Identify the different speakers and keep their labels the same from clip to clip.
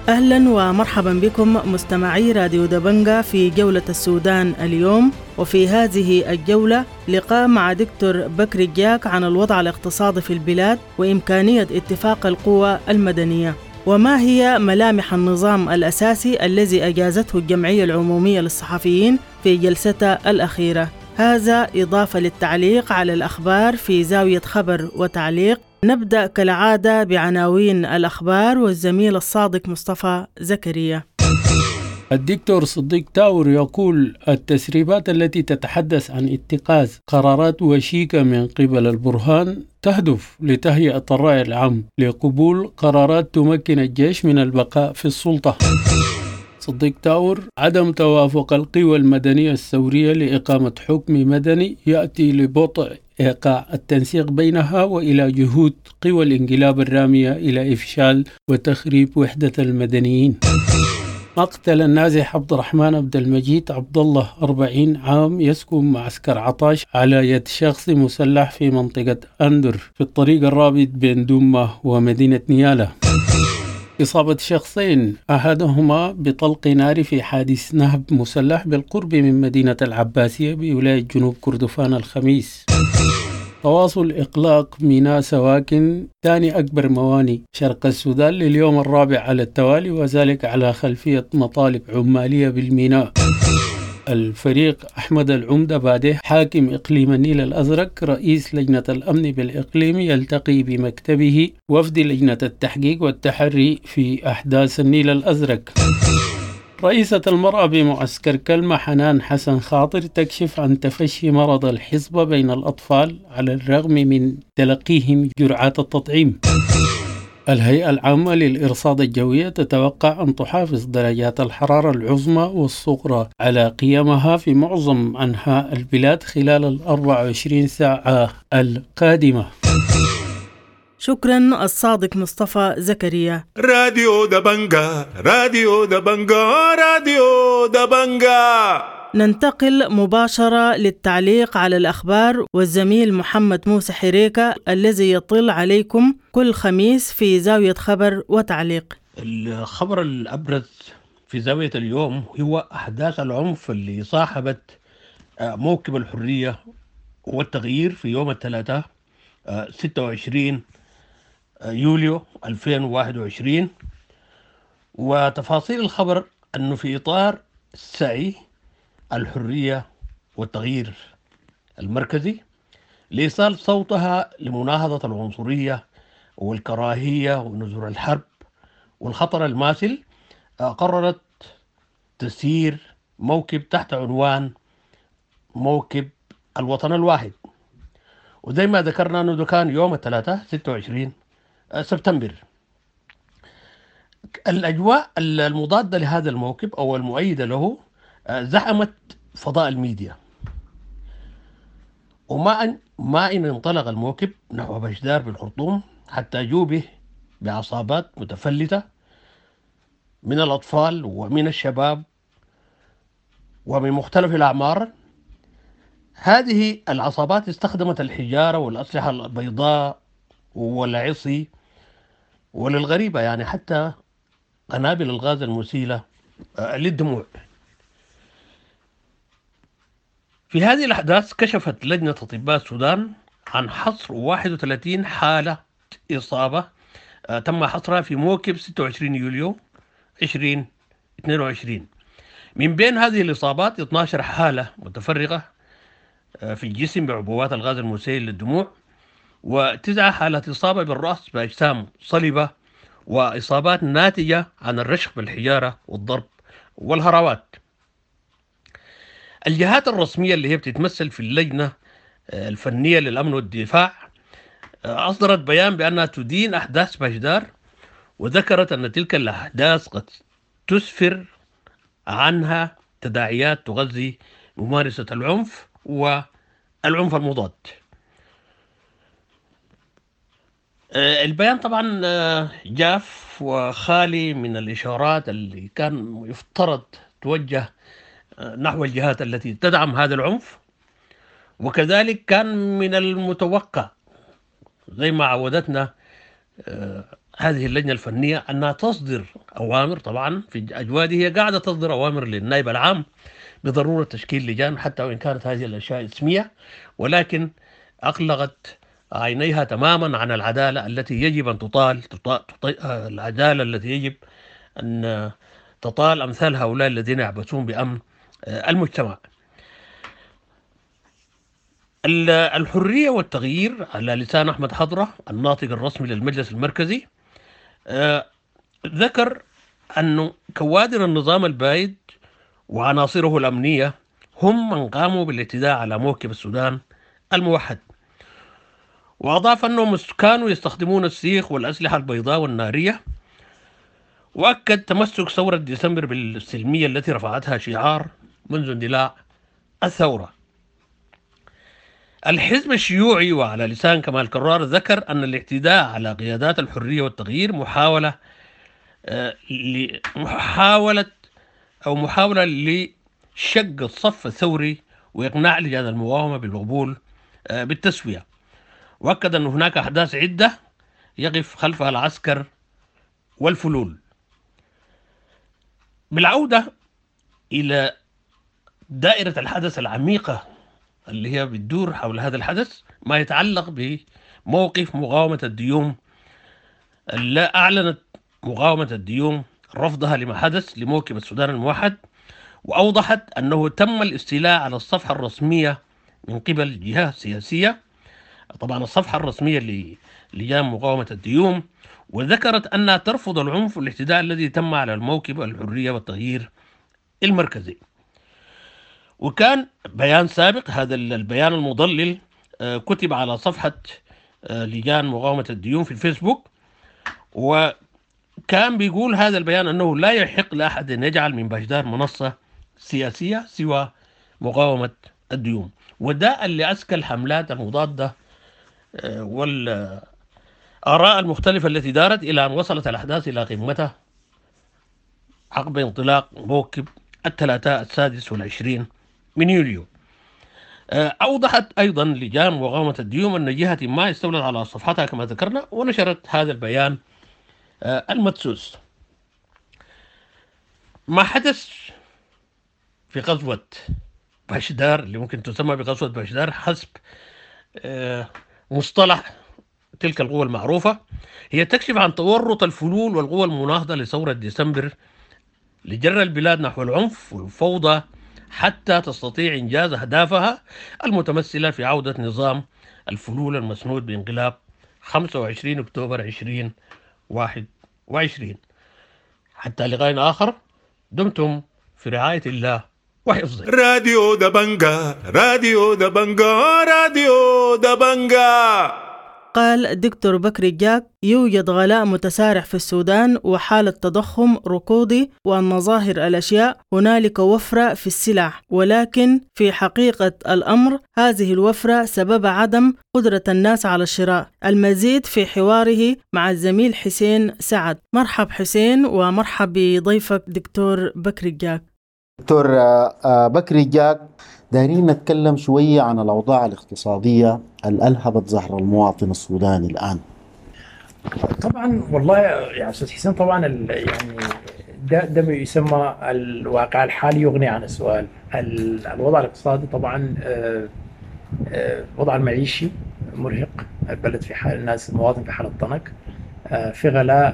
Speaker 1: أهلا ومرحبا بكم مستمعي راديو دبنجة في جولة السودان اليوم. وفي هذه الجولة لقاء مع دكتور بكر جاك عن الوضع الاقتصادي في البلاد وإمكانية اتفاق القوى المدنية، وما هي ملامح النظام الأساسي الذي أجازته الجمعية العمومية للصحفيين في جلستها الأخيرة. هذا إضافة للتعليق على الأخبار في زاوية خبر وتعليق. نبدأ كالعادة بعناوين الأخبار والزميل الصادق مصطفى زكريا.
Speaker 2: الدكتور صديق تاور يقول التسريبات التي تتحدث عن اتخاذ قرارات وشيكة من قبل البرهان تهدف لتهيئة الرأي العام لقبول قرارات تمكن الجيش من البقاء في السلطة. صديق تاور: عدم توافق القوى المدنية الثورية لإقامة حكم مدني يأتي لبطء إيقاع التنسيق بينها وإلى جهود قوى الانقلاب الرامية إلى إفشال وتخريب وحدة المدنيين. مقتل النازح عبد الرحمن عبد المجيد عبد الله 40 عام يسكن معسكر عطاش على يد شخص مسلح في منطقة أندر في الطريق الرابط بين دومة ومدينة نيالا. إصابة شخصين أحدهما بطلق نار في حادث نهب مسلح بالقرب من مدينة العباسية بولاية جنوب كردفان الخميس. تواصل إغلاق ميناء سواكن ثاني أكبر مواني شرق السودان لليوم الرابع على التوالي، وذلك على خلفية مطالب عمالية بالميناء. الفريق أحمد العمدة باديه حاكم إقليم النيل الأزرق رئيس لجنة الأمن بالإقليم يلتقي بمكتبه وفد لجنة التحقيق والتحري في أحداث النيل الأزرق. رئيسة المرأة بمعسكر كلمة حنان حسن خاطر تكشف عن تفشي مرض الحصبة بين الأطفال على الرغم من تلقيهم جرعات التطعيم. الهيئة العامة للإرصاد الجوية تتوقع أن تحافظ درجات الحرارة العظمى والصغرى على قيمها في معظم أنحاء البلاد خلال 24 ساعة القادمة.
Speaker 1: شكرا الصادق مصطفى زكريا.
Speaker 3: راديو دبنجة راديو دبنجة راديو دبنجة.
Speaker 1: ننتقل مباشرة للتعليق على الأخبار والزميل محمد موسى حريكة الذي يطل عليكم كل خميس في زاوية خبر وتعليق.
Speaker 4: الخبر الأبرز في زاوية اليوم هو أحداث العنف اللي صاحبت موكب الحرية والتغيير في يوم الثلاثاء 26 يوليو 2021. وتفاصيل الخبر أنه في إطار سعي الحرية والتغيير المركزي لإيصال صوتها لمناهضة العنصرية والكراهية ونذور الحرب والخطر الماثل، قررت تسيير موكب تحت عنوان موكب الوطن الواحد. وزي ما ذكرنا أنه ده كان يوم الثلاثاء 26 سبتمبر. الأجواء المضادة لهذا الموكب أو المؤيدة له زحمت فضاء الميديا، وما إن انطلق الموكب نحو بشدار بالخرطوم حتى جوبه بعصابات متفلتة من الأطفال ومن الشباب ومن مختلف الأعمار. هذه العصابات استخدمت الحجارة والأسلحة البيضاء والعصي وللغريبة يعني حتى قنابل الغاز المسيلة للدموع. في هذه الأحداث كشفت لجنة أطباء السودان عن حصر 31 حالة إصابة تم حصرها في موكب 26 يوليو 2022. من بين هذه الإصابات 12 حالة متفرقة في الجسم بعبوات الغاز المسيل للدموع، و9 حالات إصابة بالرأس بأجسام صلبة، وإصابات ناتجة عن الرشق بالحجارة والضرب والهراوات. الجهات الرسمية اللي هي بتتمثل في اللجنة الفنية للأمن والدفاع أصدرت بيان بأنها تدين أحداث بشدار، وذكرت أن تلك الأحداث قد تسفر عنها تداعيات تغذي ممارسة العنف والعنف المضاد. البيان طبعا جاف وخالي من الإشارات اللي كان يفترض توجه نحو الجهات التي تدعم هذا العنف، وكذلك كان من المتوقع زي ما عودتنا هذه اللجنة الفنية أنها تصدر أوامر طبعا في الأجواء دي، هي قاعدة تصدر أوامر للنائب العام بضرورة تشكيل لجان حتى وإن كانت هذه الأشياء اسمية، ولكن أغلقت عينيها تماما عن العدالة التي يجب أن العدالة التي يجب أن تطال أمثال هؤلاء الذين يعبثون بأمن المجتمع. الحرية والتغيير على لسان أحمد حضرة الناطق الرسمي للمجلس المركزي ذكر أن كوادر النظام البائد وعناصره الأمنية هم من قاموا بالاعتداء على موكب السودان الموحد، وأضاف أنهم كانوا يستخدمون السيخ والأسلحة البيضاء والنارية، وأكد تمسك ثورة ديسمبر بالسلمية التي رفعتها شعار منذ اندلاع الثورة. الحزب الشيوعي وعلى لسان كمال كرار ذكر أن الاعتداء على قيادات الحرية والتغيير محاولة لشق الصف الثوري وإقناع لجان المقاومة بالقبول بالتسوية، وأكد أن هناك أحداث عدة يقف خلفها العسكر والفلول. بالعودة إلى دائرة الحدث العميقة اللي هي بتدور حول هذا الحدث، ما يتعلق بموقف مقاومة الديوم، لا أعلنت مقاومة الديوم رفضها لما حدث لموكب السودان الموحد، وأوضحت أنه تم الاستيلاء على الصفحة الرسمية من قبل جهة سياسية، طبعا الصفحة الرسمية للجان مقاومة الديوم، وذكرت أنها ترفض العنف والاعتداء الذي تم على الموكب الحرية والتغيير المركزي. وكان بيان سابق، هذا البيان المضلل كتب على صفحة لجان مقاومة الديوم في الفيسبوك، وكان بيقول هذا البيان أنه لا يحق لأحد أن يجعل من باشدار منصة سياسية سوى مقاومة الديوم. وده اللي أسكى الحملات المضادة والآراء المختلفة التي دارت إلى أن وصلت الأحداث إلى قمتها عقب انطلاق موكب الثلاثاء 26 من يوليو. أوضحت أيضا لجان مقاومة الديوم أن جهة ما استولت على صفحتها كما ذكرنا، ونشرت هذا البيان المدسوس. ما حدث في غزوة باشدار اللي ممكن تسمى بغزوة باشدار حسب مصطلح تلك القوى المعروفة، هي تكشف عن تورط الفلول والقوى المناهضة لثورة ديسمبر لجر البلاد نحو العنف والفوضى حتى تستطيع إنجاز أهدافها المتمثلة في عودة نظام الفلول المسنود بانقلاب 25 أكتوبر 2021. حتى لقاء آخر، دمتم في رعاية الله وحفظه.
Speaker 3: راديو دبنجا، راديو دبنجا، راديو دبنجا.
Speaker 1: قال الدكتور بكري جاك يوجد غلاء متسارع في السودان وحالة تضخم ركودي، وأن مظاهر الأشياء هنالك وفرة في السلع، ولكن في حقيقة الأمر هذه الوفرة سبب عدم قدرة الناس على الشراء. المزيد في حواره مع الزميل حسين سعد. مرحب حسين، ومرحب بضيفك دكتور بكري جاك.
Speaker 5: دكتور بكري جاك، دايرين نتكلم شوية عن الأوضاع الاقتصادية اللي ألهبت ظهر المواطن السوداني الآن.
Speaker 6: طبعا والله يا أستاذ حسين، طبعا يعني ده يسمى الواقع الحالي يغني عن السؤال. الوضع الاقتصادي طبعا الوضع المعيشي مرهق، البلد في حال، الناس المواطن في حالة طنق، في غلاء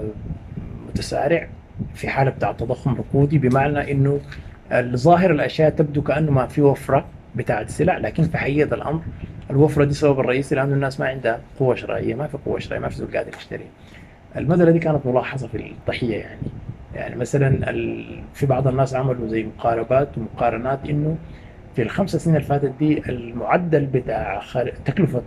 Speaker 6: متسارع، في حالة بتاع تضخم ركودي، بمعنى إنه الظاهر الأشياء تبدو كأنه ما في وفرة بتاعت السلع، لكن في حقيقة الأمر الوفرة دي سبب الرئيسي لأنه الناس ما عندها قوة شرائية، ما في قوة شرائية، ما في زول قادر يشتري. المسألة دي كانت ملاحظة في الضحية، يعني مثلا في بعض الناس عملوا زي مقاربات ومقارنات إنه في ال5 سنين اللي فاتت دي المعدل بتاع تكلفة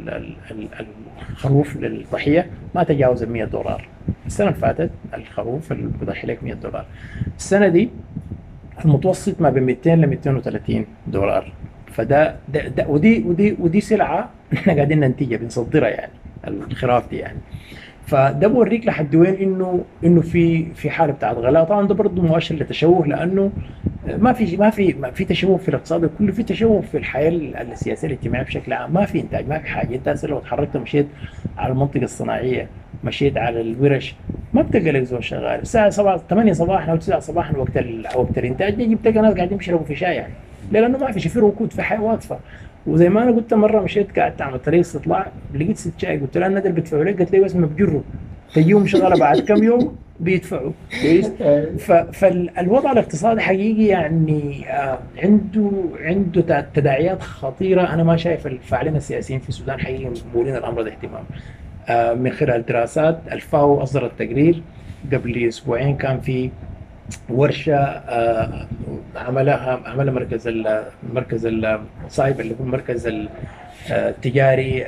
Speaker 6: الخروف للضحية ما تجاوز $100. السنة اللي فاتت الخروف اللي بضحي لك $100. السنة دي المتوسط ما بين 200 ل $230. فده ودي سلعة احنا قاعدين ننتجها بنصدرها، يعني الخراف دي يعني. فده بوريك لحد وين انه في حاله بتاعت غلاء. طبعا ده برضه مؤشر لتشوه، لانه ما في تشوه في الاقتصاد كله، في تشوه في الحياه السياسيه الاجتماعيه بشكل عام. ما في انتاج، ما في حاجه. انت لو اتحركت مشيت على المنطقه الصناعيه، مشيت على الورش، ما بتلقى لك زول شغال. الساعه 7 8 صباحا او 9 صباحا وقت الانتاج يجي بتلقى ناس قاعدين بيشربوا في شاي يعني، لانه ما في شيء، في ركود، في حياه واقفه. وزي ما انا قلت مره مشيت قعدت اعمل طريق استطلاع، لقيت ست شاي، قلت لها الندى اللي بيدفعوا لك؟ قالت لي بس ما بجروا، تجيهم شغاله بعد كم يوم بيدفعوا كويس. فالوضع الاقتصادي حقيقي يعني عنده تداعيات خطيره. انا ما شايف الفاعلين السياسيين في السودان حقيقي مولين الامر ده اهتمام. من خلال دراسات الفاو اصدرت تقرير قبل اسبوعين، كان في ورشه عملها مركز الصايب اللي هو المركز التجاري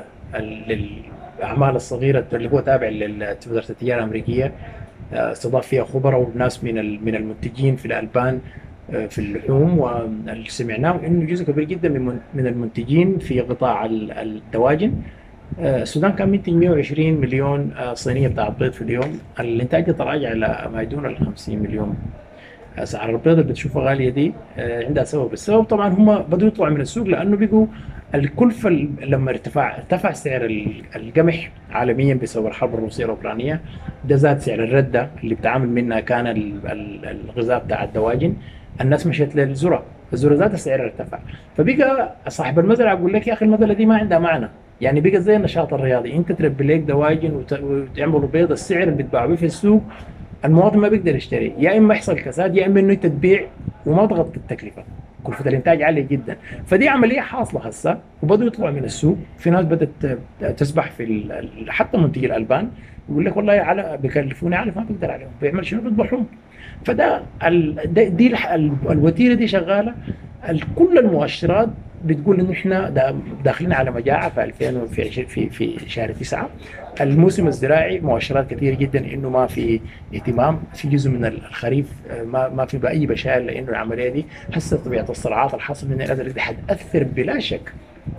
Speaker 6: للاعمال الصغيره اللي هو تابع لوزاره التجاره الامريكيه. استضاف فيها خبراء وناس من المنتجين في الالبان في اللحوم، واللي سمعناه انه جزء كبير جدا من المنتجين في قطاع الدواجن. السودان كان منتج 120 مليون صينيه بتاع بيض في اليوم، الانتاج تراجع الى ما يدون ال 50 مليون. اسعار البيض اللي بتشوفها غاليه دي عندها سبب. السبب طبعا هم بدوا يطلعوا من السوق، لانه بقوا الكلفه لما ارتفع سعر القمح عالميا بسبب الحرب الروسيه الاوكرانيه، ده زاد سعر الرده اللي بتعامل منها كان الغذاء بتاع الدواجن. الناس مشيت للذره، الذره زاد سعرها ارتفع، فبقى صاحب المزرعه يقول لك يا اخي المزرعه دي ما عندها معنى، يعني بقى زي النشاط الرياضي، انت تربي لك دواجن وتعملوا بيض، السعر اللي بتباعوا بيه في السوق المواطن ما بيقدر يشتري، يا اما يحصل كساد يا اما انه انت تبيع وما تغطي التكلفه، كلفه الانتاج عاليه جدا. فدي عمليه حاصله هسه، وبدوا يطلعوا من السوق. في ناس بدات تسبح في حتى منتجي الالبان يقول لك والله على بيكلفوني علف ما بقدر عليهم، بيعمل شنو؟ بيذبحهم. فده دي الوتيره دي شغاله. كل المؤشرات بتقول انه احنا داخلين على مجاعه في 2000 في شهر 9. الموسم الزراعي مؤشرات كثيره جدا انه ما في اهتمام، في جزء من الخريف ما في اي بشائر، لانه العمليه دي هسه طبيعه الصراعات الحاصله من الازل دي حتاثر بلا شك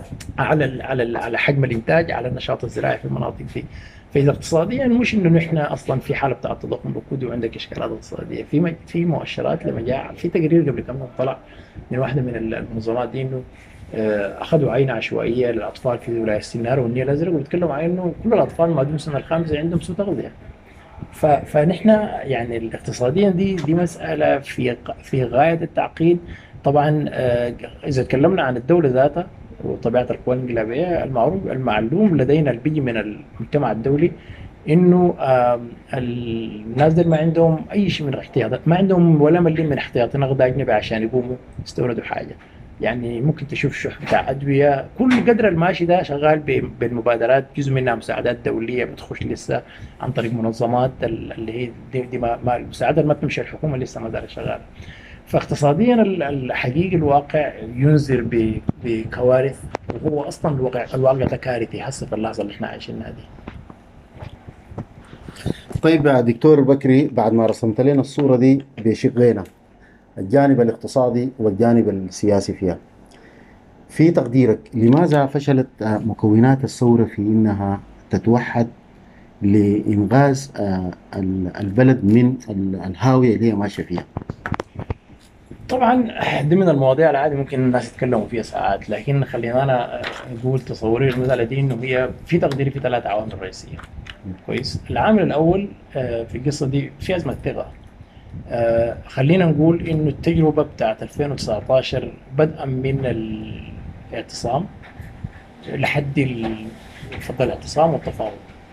Speaker 6: على حجم الانتاج، على النشاط الزراعي في المناطق دي. فاذا اقتصاديا مش انه نحن اصلا في حاله بتاع تضخم ركودي وعندك اشكالات اقتصاديه، في مؤشرات لمجاعه. في تقرير قبل كم يوم طلع من واحده من المنظمات دي انه اخذوا عينه عشوائيه للاطفال في ولايه سينار والنيل الازرق، وبيتكلموا عن انه كل الاطفال ما دون السنه الخامسه عندهم سوء تغذيه. فنحن يعني اقتصاديا دي مساله في غايه التعقيد. طبعا اذا تكلمنا عن الدوله ذاتها وطبيعه القوى الانقلابيه، المعلوم لدينا اللي بيجي من المجتمع الدولي انه الناس دول ما عندهم اي شيء من الاحتياطات، ما عندهم ولا مليم من احتياطي نقد اجنبي عشان يقوموا يستوردوا حاجه. يعني ممكن تشوف شح بتاع ادويه، كل قدر الماشي ده شغال بالمبادرات، جزء منها مساعدات دوليه بتخش لسه عن طريق منظمات اللي هي دي ما المساعده ما تمشي الحكومه لسه ما زالت شغاله. فاقتصاديا الحقيقي الواقع ينذر بكوارث، وهو اصلا الواقع ده كارثي هسه في اللحظه اللي احنا عايشينها دي.
Speaker 5: طيب يا دكتور بكري، بعد ما رسمت لنا الصورة دي بشقينا، الجانب الاقتصادي والجانب السياسي فيها، في تقديرك لماذا فشلت مكونات الثورة في إنها تتوحد لإنغاذ البلد من الهاوية اللي هي ماشية فيها؟
Speaker 6: طبعا دي من المواضيع العادي ممكن الناس يتكلموا فيها ساعات، لكن خلينا انا نقول تصوري المسألة دي انه هي في تقديري في 3 عوامل رئيسية. كويس. العامل الاول في القصة دي في أزمة ثقة. خلينا نقول انه التجربة بتاعت 2019 بدءا من الاعتصام لحد الاعتصام والتفاوض،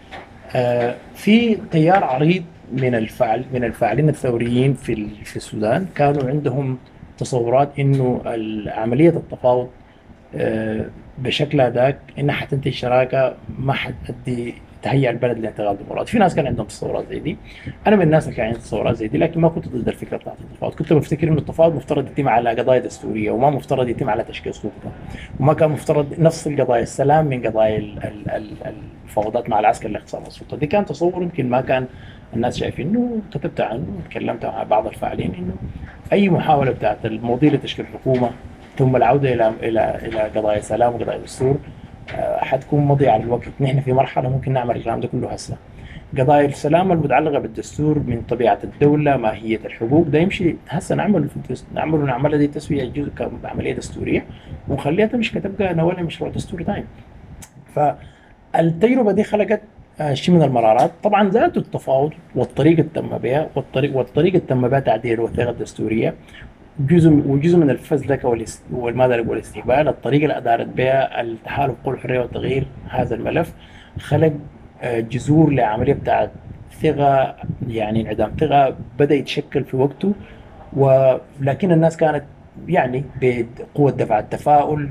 Speaker 6: في تيار عريض من الفاعلين الثوريين في السودان كانوا عندهم تصورات انه عملية التفاوض بشكل ذاك انها حتنتج شراكة ما حتؤدي تهيئ البلد لانتقال ديمقراطي. في ناس كان عندهم تصورات زي دي، انا من الناس اللي كان عندي تصورات زي دي، لكن ما كنت ضد الفكره بتاعت التفاوض. كنت بفتكر انه التفاوض مفترض يتم على قضايا دستوريه، وما مفترض يتم على تشكيل سلطه، وما كان مفترض نفصل قضايا السلام من قضايا المفاوضات مع العسكر لاختصار السلطه. دي كان تصور يمكن ما كان الناس شايفينه، كتبت عنه وتكلمت مع بعض الفاعلين انه اي محاوله بتاعت الماضي لتشكيل حكومه ثم العوده الى قضايا سلام وقضايا دستور حتكون مضيعة على الوقت. نحن في مرحلة ممكن نعمل الكلام ده كله هسه. قضايا السلام المتعلقة بالدستور من طبيعة الدولة، ماهية الحقوق، ده يمشي هسه نعمل دي تسوية جزء كعملية دستورية ونخليها تمشي كتبقى نوال مشروع دستوري ثاني. فالتجربة دي خلقت شيء من المرارات. طبعا ذات التفاوض والطريقه اللي تم بها والطريقه اللي تم بها تعديل الوثيقه الدستوريه وجزء من الفزلكه والاستهبال. الطريقه اللي ادارت بها التحالف قوى الحريه والتغيير هذا الملف خلق جذور لعمليه بتاعت ثقه، يعني انعدام ثقه بدا يتشكل في وقته. ولكن الناس كانت يعني بقوه دفع التفاؤل،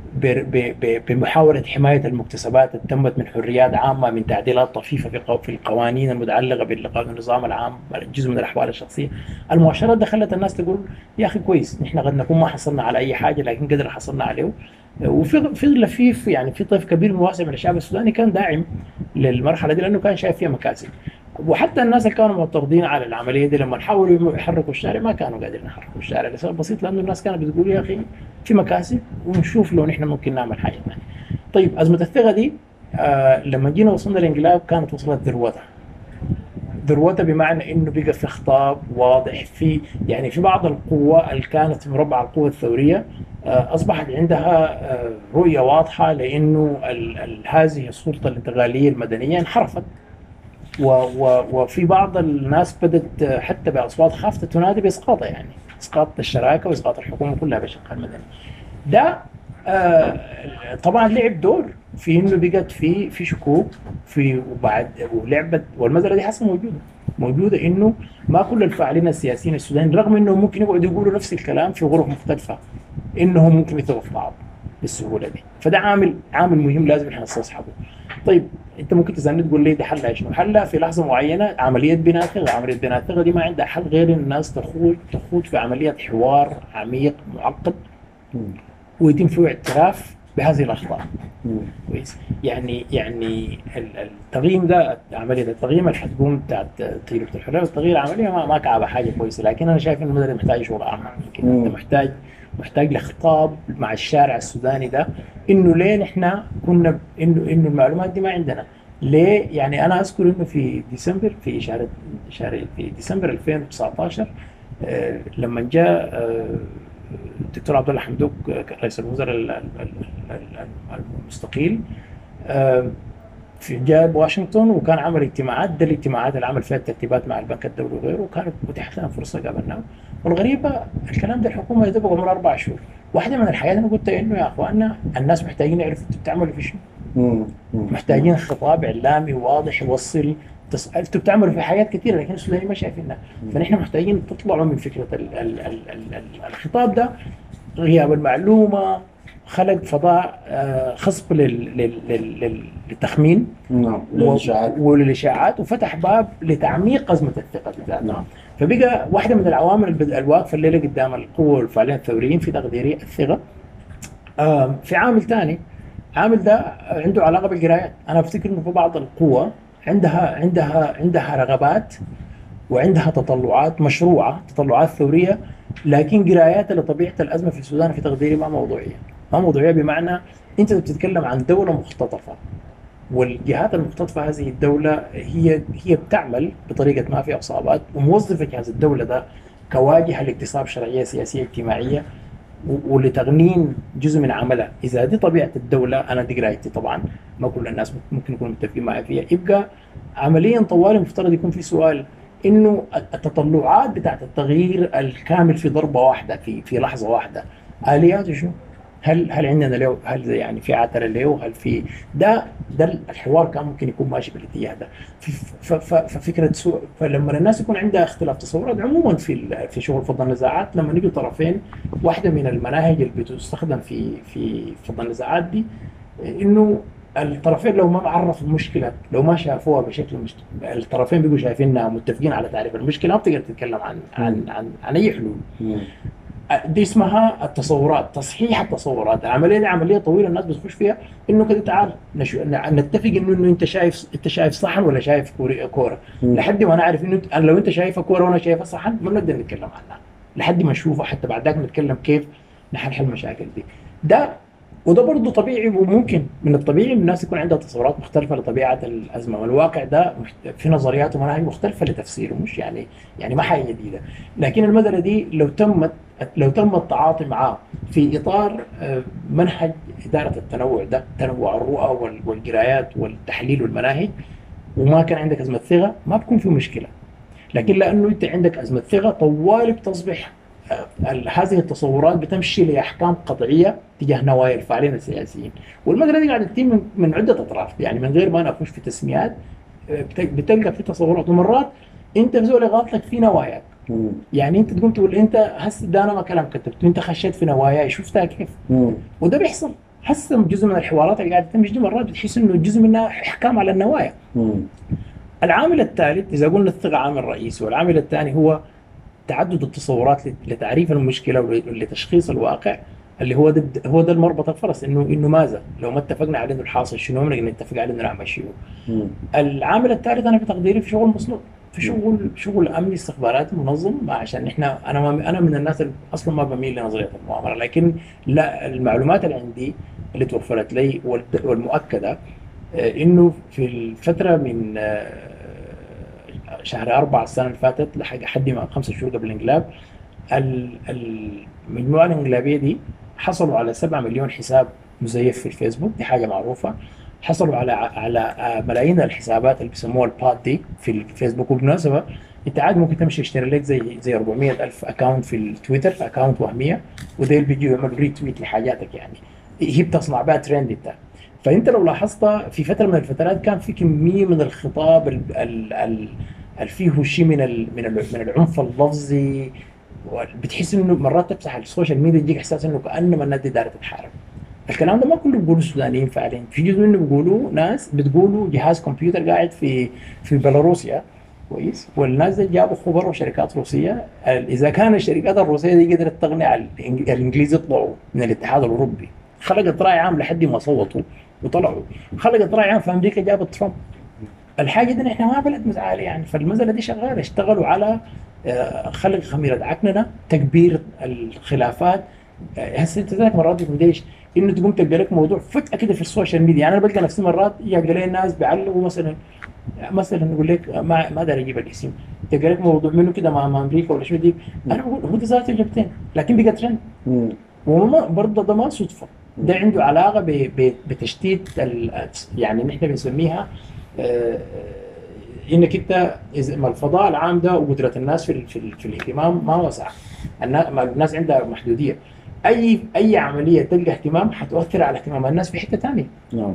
Speaker 6: بمحاولة حماية المكتسبات اللي تمت من حريات عامة، من تعديلات طفيفة في القوانين المتعلقة بالنظام العام، جزء من الأحوال الشخصية. المؤشرات ده خلت الناس تقول يا أخي كويس، نحن قد نكون ما حصلنا على أي حاجة لكن قدر حصلنا عليه. وفي لفيف يعني في طيف كبير واسع من الشعب السوداني كان داعم للمرحلة دي لأنه كان شايف فيها مكاسب. وحتى الناس اللي كانوا معترضين على العمليه دي لما حاولوا يحركوا الشارع ما كانوا قادرين يحركوا الشارع لسبب بسيط، لانه الناس كانت بتقول يا اخي في مكاسب ونشوف لو نحن ممكن نعمل حاجه ثانيه. طيب ازمه الثقه دي لما جينا وصلنا للانقلاب كانت وصلت ذروتها بمعنى انه بقى في خطاب واضح في يعني في بعض القوى اللي كانت في مربع القوى الثوريه اصبحت عندها رؤيه واضحه لانه هذه السلطه الانتقاليه المدنيه انحرفت. وفي بعض الناس بدت حتى باصوات خافته تنادي باسقاطها، يعني اسقاط الشراكه واسقاط الحكومه كلها بشقها المدني. ده طبعا لعب دور في انه بقت في شكوك في وبعد ولعبت. والمساله دي حسب موجوده انه ما كل الفاعلين السياسيين السودانيين رغم انهم ممكن يقعدوا يقولوا نفس الكلام في غرف مختلفه انهم ممكن يثقوا في بعض بالسهوله دي. فده عامل مهم لازم احنا نستصحبه. طيب انت ممكن تسالني تقول لي ده حلها شنو؟ حلها في لحظه معينه عمليه بناء ثقه. عمليه بناء الثقه دي ما عندها حل غير ان الناس تخوض في عمليه حوار عميق معقد ويتم فيه اعتراف بهذه الاخطاء. كويس. يعني التقييم ده عمليه التقييم اللي حتقوم بتاعت تجربه الحريه والتغيير عمليه ما كعبه حاجه كويسه، لكن انا شايف انه المدرسه محتاج شغل اعمق. انت محتاج لخطاب مع الشارع السوداني ده انه ليه نحن كنا انه المعلومات دي ما عندنا. ليه؟ يعني انا اذكر انه في ديسمبر في ديسمبر 2019 لما جاء الدكتور عبد الله حمدوك رئيس الوزراء المستقيل جاء بواشنطن وكان عمل اجتماعات. ده الاجتماعات اللي عمل فيها الترتيبات مع البنك الدولي وغيره، وكانت متاحه لنا فرصه قابلناه. والغريبه الكلام ده الحكومه يدبق عمر 4 شهور. واحده من الحاجات انا قلت انه يا اخواننا الناس محتاجين يعرفوا انتوا بتعملوا في شنو. محتاجين خطاب اعلامي واضح يوصل. انتوا بتعملوا في حاجات كثيره لكن السودانيين ما شايفينها. فنحن محتاجين تطلعوا من فكره الخطاب ده. غياب المعلومه خلق فضاء خصب للتخمين وللاشاعات، وفتح باب لتعميق ازمه الثقه بذاتها. فبقى واحده من العوامل الواقفه الليله قدام القوه والفاعلين الثوريين في تقديري الثقه. في عامل ثاني، عامل ده عنده علاقه بالقرايات. انا افتكر انه في بعض القوى عندها رغبات وعندها تطلعات مشروعه، تطلعات ثوريه، لكن قرايات لطبيعه الازمه في السودان في تقديري ما موضوعيه بمعنى انت بتتكلم عن دوله مختطفه، والجهات المختطفه هذه الدوله هي بتعمل بطريقه ما في عصابات وموظفه جهاز الدوله ده كواجهه لاكتساب شرعيه سياسيه اجتماعيه ولتغنين جزء من عملها. اذا دي طبيعه الدوله، انا دي قرايتي طبعا، ما كل الناس ممكن يكونوا متفقين معي فيها، يبقى عمليا طوالي مفترض يكون في سؤال انه التطلعات بتاعت التغيير الكامل في ضربه واحده في لحظه واحده الياته شنو؟ هل عندنا له؟ هل يعني في عتله له؟ هل في ده الحوار كان ممكن يكون ماشي بالاتجاه ده. ففكره فلما الناس يكون عندها اختلاف تصورات عموما في شغل فض النزاعات، لما نيجي طرفين، واحده من المناهج اللي بتستخدم في فض النزاعات دي انه الطرفين لو ما عرفوا المشكله، لو ما شافوها بشكل الطرفين بيقوا شايفينها متفقين على تعريف المشكله، ما بتقدر تتكلم عن اي حلول. دي اسمها التصورات، تصحيح التصورات. العمليه دي عمليه طويله الناس بتخش فيها. انه كده تعال نتفق انه انت شايف صحن ولا شايف كوره، لحد ما نعرف انه لو انت شايفها كوره وانا شايفها صحن ما نقدر نتكلم عنها، لحد ما نشوفها حتى بعد ذاك نتكلم كيف نحل المشاكل دي. وده برضه طبيعي، وممكن من الطبيعي الناس يكون عندها تصورات مختلفه لطبيعه الازمه، والواقع ده في نظريات ومناهج مختلفه لتفسيره، مش يعني ما حاجه جديده. لكن المساله دي لو تم التعاطي معاه في اطار منهج اداره التنوع ده، تنوع الرؤى والقرايات والتحليل والمناهج، وما كان عندك ازمه ثقه ما بكون في مشكله. لكن لانه انت عندك ازمه ثقه طوال بتصبح هذه التصورات بتمشي لاحكام قطعيه تجاه نوايا الفاعلين السياسيين، والمساله دي قاعده تتم من عده اطراف، يعني من غير ما نخش في تسميات بتلقى في تصورات، ومرات انت زول غلط لك في نواياك. يعني انت تقوم تقول انت هسه ده انا ما كلام كتبته، انت خشيت في نواياي شفتها كيف؟ وده بيحصل هسه جزء من الحوارات اللي قاعده تمشي دي مرات بتحس انه جزء منها احكام على النوايا. العامل الثالث اذا قلنا الثقه عامل رئيسي، والعامل الثاني هو تعدد التصورات لتعريف المشكله ولتشخيص الواقع، اللي هو ده المربط الفرس، انه ماذا لو ما اتفقنا على انه الحاصل شنو نقدر نتفق على انه نعمل شنو. العامل الثالث انا بتقديري في شغل مسلوط، في شغل امني استخباراتي منظم، عشان انا من الناس اللي اصلا ما بميل لنظريه المؤامره، لكن لا المعلومات اللي عندي اللي توفرت لي والمؤكده انه في الفتره من شهر 4 السنه اللي فاتت لحد ما 5 شهور قبل الانقلاب، المجموعه الانقلابيه دي حصلوا على 7 مليون حساب مزيف في الفيسبوك، دي حاجه معروفه. حصلوا على ملايين الحسابات اللي بيسموها الباد دي في الفيسبوك. وبالمناسبه انت عاد ممكن تمشي تشتري لك زي 400,000 اكونت في التويتر، اكونت وهميه، وده اللي بيجوا يعملوا ريتويت لحاجاتك، يعني هي بتصنع بها ترند انت. فانت لو لاحظت في فتره من الفترات كان في كميه من الخطاب اللي فيه شيء من العنف اللفظي، بتحس انه مرات تمسح السوشيال ميديا يجيك احساس انه كانما الناس دي دايره تتحارب. الكلام ده ما كله بيقولوا السودانيين فعليا، في جزء منه بيقولوا ناس بتقولوا جهاز كمبيوتر قاعد في بيلاروسيا كويس، والناس دي جابوا خبراء وشركات روسيه. اذا كان الشركات الروسيه دي قدرت تقنع الانجليز يطلعوا من الاتحاد الاوروبي، خلقت راي عام لحد ما صوتوا وطلعوا، خلقت راي عام في امريكا جابت ترامب. الحاجه دي احنا ما بلد مزعله يعني، فالمساله دي شغاله، اشتغلوا على خلق خميره عكننه، تكبير الخلافات. هسه انت ذاك مرات بتندهش انه تقوم تلقى لك موضوع فجاه كده في السوشيال ميديا. يعني انا بلقى نفسي مرات يلقى لي ناس بيعلقوا مثلا يقول لك ما داري اجيب الاسم، تلقى لك موضوع منه كده مع امريكا ولا شو دي، انا بقول هو ده ذاته جبتين لكن بقى ترند. وبرضه ده ما صدفه، ده عنده علاقه بتشتيت يعني نحن بنسميها انك انت ما الفضاء العام ده وقدره الناس في الاهتمام ما وسع، الناس عندها محدوديه. اي عمليه تلقى اهتمام حتؤثر على اهتمام الناس في حته ثانيه. نعم.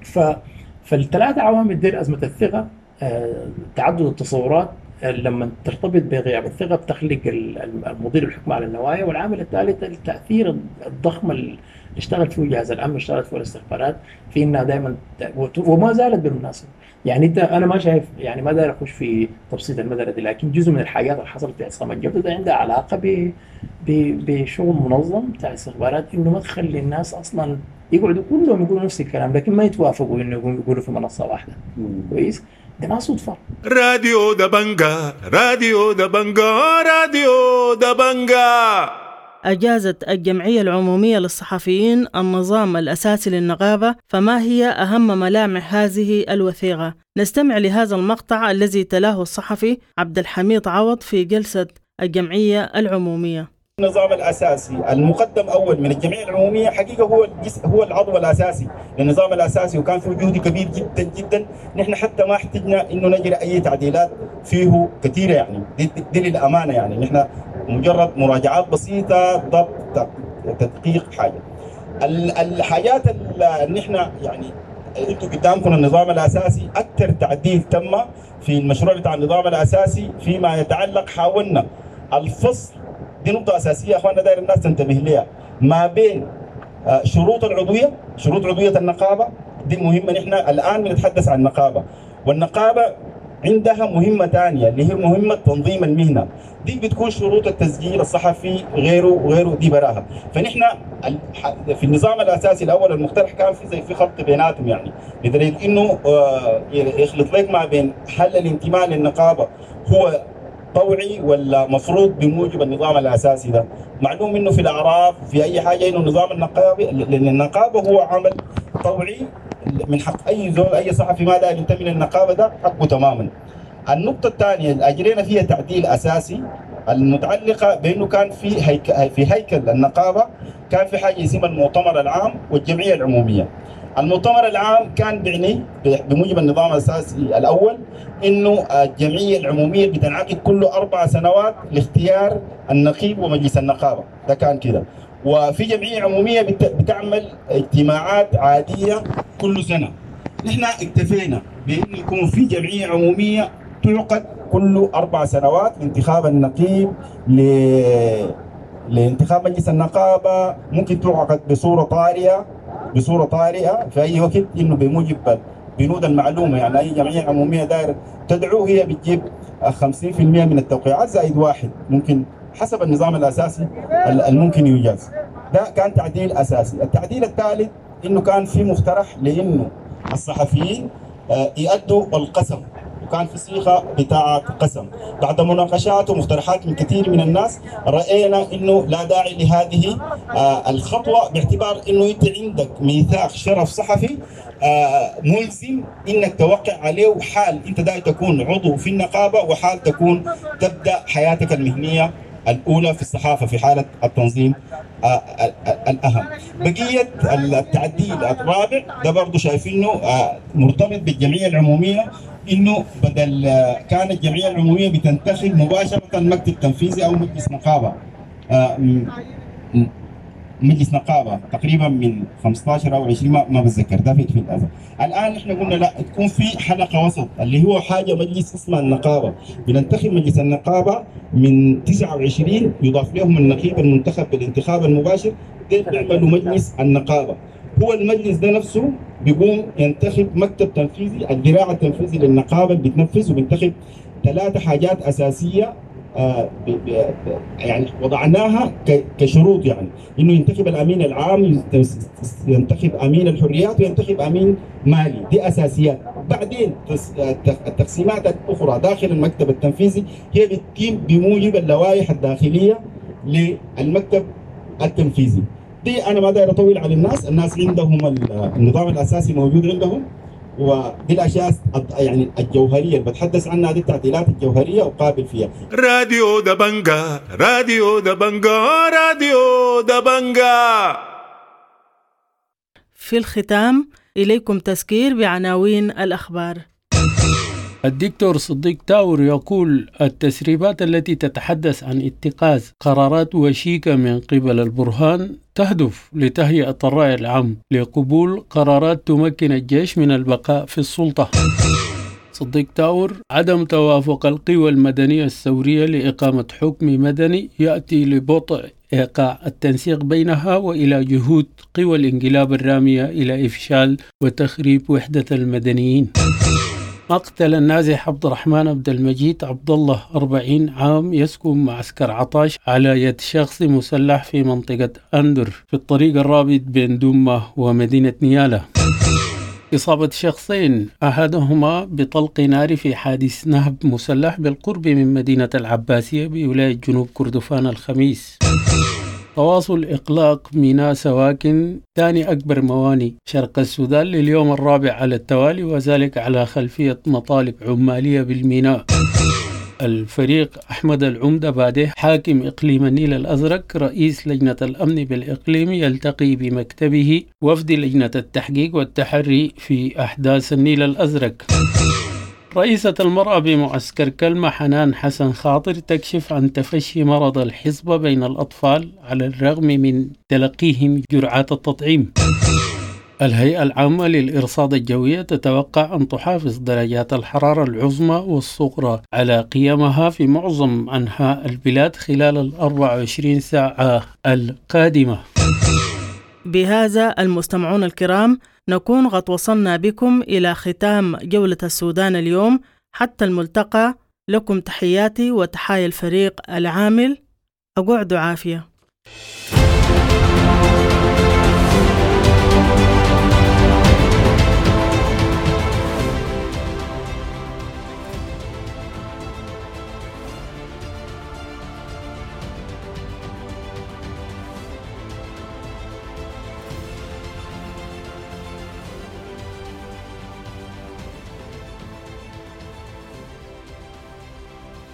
Speaker 6: فالثلاثه عوامل دي ازمه الثقه، تعدد التصورات لما ترتبط بغياب الثقه بتخلق المضي الحكم على النوايا، والعامل الثالث التاثير الضخم اللي اشتغل فيه جهاز الامن، اشتغلت فيه الاستخبارات في انها دائما وما زالت بالمناسبه. يعني انا ما شايف، يعني ما داير اخش في تبسيط المساله دي، لكن جزء من الحاجات اللي حصلت في عصام الجبل ده عندها علاقه بشغل منظم بتاع الاستخبارات، انه ما تخلي الناس اصلا يقعدوا كلهم يقولوا نفس الكلام لكن ما يتوافقوا انه يقولوا في منصه واحده. كويس؟ ده ما صدفه.
Speaker 3: راديو دبنجا، راديو دبنجا، راديو دبنجا.
Speaker 1: أجازت الجمعية العمومية للصحفيين النظام الأساسي للنقابة، فما هي أهم ملامح هذه الوثيقة؟ نستمع لهذا المقطع الذي تلاه الصحفي عبد الحميد عوض في جلسة الجمعية العمومية.
Speaker 7: النظام الاساسي المقدم اول من الجمعيه العموميه حقيقه هو العضو الاساسي للنظام الاساسي، وكان في جهد كبير جدا جدا. نحن حتى ما احتجنا انه نجري اي تعديلات فيه كثيره، يعني دي للامانه، يعني نحن مجرد مراجعات بسيطه، ضبط، تدقيق حاجه. الحاجات اللي نحن يعني انتم قدامكم النظام الاساسي، اكثر تعديل تم في المشروع بتاع النظام الاساسي فيما يتعلق، حاولنا الفصل، دي نقطة أساسية أخواننا داير الناس تنتبه لها، ما بين شروط العضوية، شروط عضوية النقابة، دي مهمة. نحن الآن بنتحدث عن النقابة، والنقابة عندها مهمة ثانية اللي هي مهمة تنظيم المهنة، دي بتكون شروط التسجيل الصحفي وغيره دي براها. فنحن في النظام الأساسي الأول المقترح كان في خلط بيناتهم، يعني لدرجة إنه يخلط لك ما بين هل الانتماء للنقابة هو طوعي ولا مفروض بموجب النظام الاساسي ده. معلوم انه في الاعراف في اي حاجه انه النظام النقابي، لان النقابه هو عمل طوعي من حق اي زول، اي صحفي ما داير ينتمي للنقابه ده حقه تماما. النقطه الثانيه اللي اجرينا فيها تعديل اساسي المتعلقه بانه كان في هيكل النقابه كان في حاجه اسمها المؤتمر العام والجمعيه العموميه. المؤتمر العام كان بيعني بموجب النظام الأساسي الأول إنه الجمعية العمومية بتنعقد كل 4 سنوات لاختيار النقيب ومجلس النقابة، ده كان كده. وفي جمعية عمومية بتعمل اجتماعات عادية كل سنة. نحن اكتفينا بأنه يكون في جمعية عمومية تعقد كل 4 سنوات لانتخاب النقيب، لانتخاب مجلس النقابة. ممكن تعقد بصورة طارئة في أي وقت، إنه بموجب بنود المعلومة. يعني أي جمعية عمومية داير تدعو هي بتجيب 50% من التوقيعات زائد 1، ممكن حسب النظام الأساسي الممكن يجاز. ده كان تعديل أساسي. التعديل الثالث إنه كان في مقترح لإنه الصحفيين يؤدوا القسم، وكان في صيغة بتاعة قسم. بعد مناقشات ومقترحات من كثير من الناس رأينا إنه لا داعي لهذه الخطوة، باعتبار إنه أنت عندك ميثاق شرف صحفي ملزم إنك توقع عليه، حال أنت داعي تكون عضو في النقابة، وحال تكون تبدأ حياتك المهنية الأولى في الصحافة في حالة التنظيم الأهم. بقية التعديل الرابع ده برضو شايفينه مرتبط بالجمعية العمومية، إنه بدل كانت الجمعية العمومية بتنتخب مباشرة مكتب تنفيذي أو مجلس نقابة، مجلس نقابة تقريبا من 15 أو 20 ما بتذكر، ده في الأزل. الآن إحنا قلنا لا، تكون في حلقة وسط اللي هو حاجة مجلس اسمها النقابة. بننتخب مجلس النقابة من 29 يضاف لهم النقيب المنتخب بالانتخاب المباشر، ده بيعملوا مجلس النقابة. هو المجلس ده نفسه بيقوم ينتخب مكتب تنفيذي، الذراع التنفيذي للنقابة اللي بتنفذ، وبينتخب 3 حاجات أساسية يعني وضعناها كشروط، يعني انه ينتخب الامين العام، ينتخب امين الحريات، وينتخب امين مالي. دي اساسيات. بعدين التقسيمات الاخرى داخل المكتب التنفيذي هي بتتم بموجب اللوائح الداخليه للمكتب التنفيذي. دي انا ما داير اطول على الناس عندهم النظام الاساسي موجود عندهم، ودي الاشياء يعني الجوهريه اللي بتحدث عنها، دي التعديلات الجوهريه وقابل فيها.
Speaker 3: راديو دبنجا، راديو دبنجا، راديو دبنجا.
Speaker 1: في الختام إليكم تذكير بعناوين الأخبار.
Speaker 2: الدكتور صديق تاور يقول التسريبات التي تتحدث عن اتخاذ قرارات وشيكة من قبل البرهان تهدف لتهيئة الرأي العام لقبول قرارات تمكن الجيش من البقاء في السلطة. صديق تاور: عدم توافق القوى المدنية الثورية لإقامة حكم مدني يأتي لبطء إيقاع التنسيق بينها وإلى جهود قوى الانقلاب الرامية إلى إفشال وتخريب وحدة المدنيين. مقتل النازح عبد الرحمن عبد المجيد عبد الله 40 عام يسكن معسكر عطاش على يد شخص مسلح في منطقة أندر في الطريق الرابط بين دمة ومدينة نيالا. إصابة شخصين أحدهما بطلق نار في حادث نهب مسلح بالقرب من مدينة العباسية بولاية جنوب كردفان الخميس. تواصل إغلاق ميناء سواكن ثاني أكبر مواني شرق السودان لليوم الرابع على التوالي، وذلك على خلفية مطالب عمالية بالميناء. الفريق أحمد العمدة باده حاكم إقليم النيل الأزرق رئيس لجنة الأمن بالإقليم يلتقي بمكتبه وفد لجنة التحقيق والتحري في أحداث النيل الأزرق. رئيسة المرأة بمعسكر كلمة حنان حسن خاطر تكشف عن تفشي مرض الحصبة بين الأطفال على الرغم من تلقيهم جرعات التطعيم. الهيئة العامة للإرصاد الجوية تتوقع أن تحافظ درجات الحرارة العظمى والصغرى على قيمها في معظم أنحاء البلاد خلال 24 ساعة القادمة.
Speaker 1: بهذا المستمعون الكرام نكون قد وصلنا بكم إلى ختام جولة السودان اليوم. حتى الملتقى، لكم تحياتي وتحايا الفريق العامل. أقعدوا عافية.